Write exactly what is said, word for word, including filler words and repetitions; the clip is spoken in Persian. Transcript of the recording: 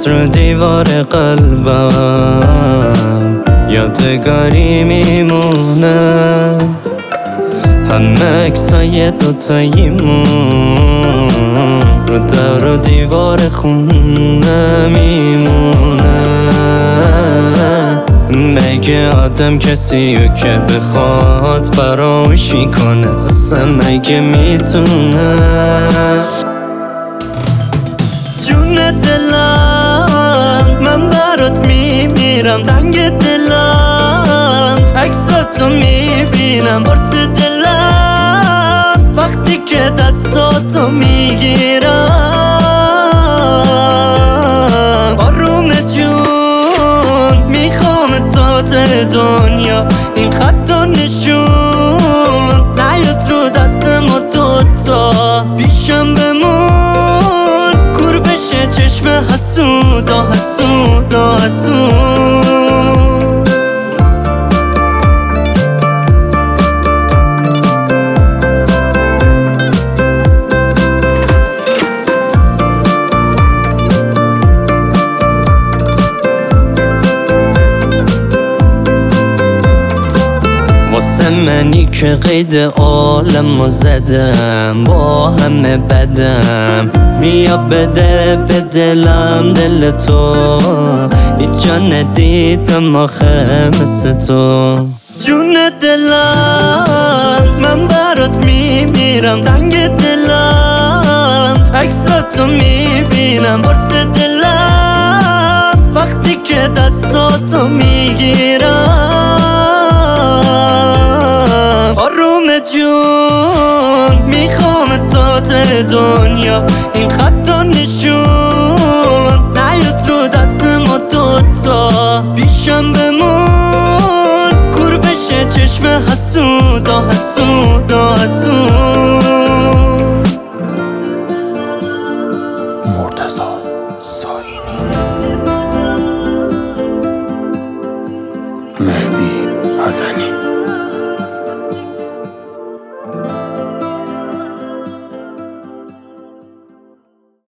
رو دیوار قلبم یادگاری میمونه، همه عکسای دوتاییمون رو در و دیوار خونه میمونه. مگه آدم کسیو که بخواد فراموشی کنه اصلا مگه میتونه؟ جون دلم من برات میمیرم، تنگ دلم عکساتو میبینم، قرص دلم وقتی که دستاتو میگیرم. آروم جون میخوام تا ته دنیا این خط و نشون نیاد رو دست ما دوتا، پیشم بمون کور بشه چشم حسودا حسودا حسود. واسه منی که قید عالم و زدم، با همه بدم بیا بده به دلم دل تو، هیچ جا ندیدم آخه مثل تو. جون دلم من برات میمیرم، تنگ دلم عکساتو میبینم، قرص دلم وقتی که دستاتو میگیرم. آروم جون میخوام تا ته دنیا این خط و نشون نیاد رو دست ما دوتا، پیشم بمون کور بشه چشم حسودا حسودا حسود.